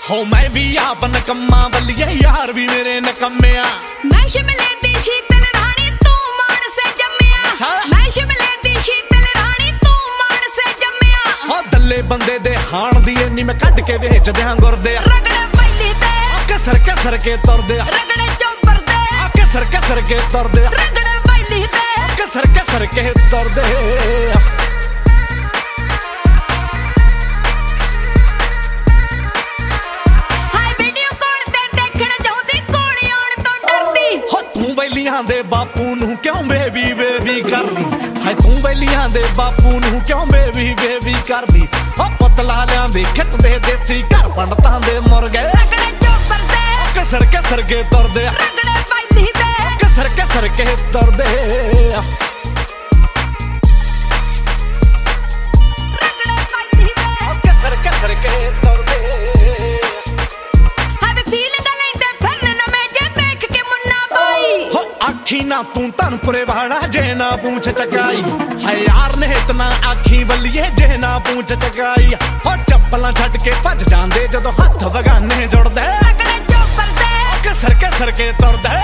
हो मैं भी आप नकम्मा बल्लिए यार भी मेरे नकम्मिया। मैं शिमले दी शीतल रानी तू मान से जम्मिया। मैं शिमले दी शीतल रानी तू मान से जम्मिया। हो दल्ले बंदे दे हाण दी नी मैं कट के वेच दियां गुरदे। रगड़े पहली ते कसर के तुर दे। रगड़े चौपर दे कसर के तुर दे। रगड़े पहली ते कसर के तुर दे। दे बापू नू क्यों बेबी बेबी कर दी है तू वेलियां दे बापू नू क्यों बेबी बेबी कर दी। ओ पतला लियां दे खिच दे देसी घर पंडतां दे मुर्गे। रगड़े चौपर दे कसर के तुर दे। रगड़े पहली ते कसर के तुर दे। रगड़े पहली ते कसर के तुर दे। आखी ना तू धनपुरे वाला जे ना पूछ चकाई है यार ने इतना आखी बल्लिए जे ना पूछ चकाई। और चप्पल छट के भज जांदे जदों हथ बगाने जुड़दे। कसर के तुर दे।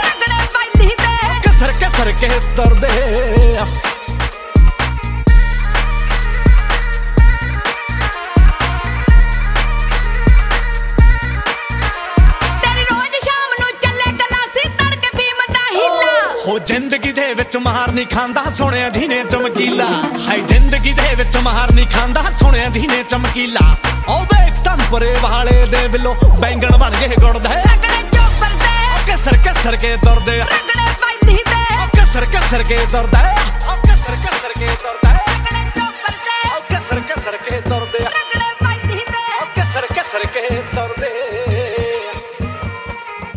कसर के तुर दे। हो जिंदगी दे विच मार नहीं खांदा सोहणिया जी ने चमकीला है। जिंदगी दे विच मार नहीं खांदा सोहणिया जी ने चमकीला। ओ वे धनपुरे वाले दे विलो बैंगन बन गए गुड़दे। कसर के तुर दे। कसर के तुर दे। कसर के तुर दे। कसर के तुर दे। कसर के तुर दे।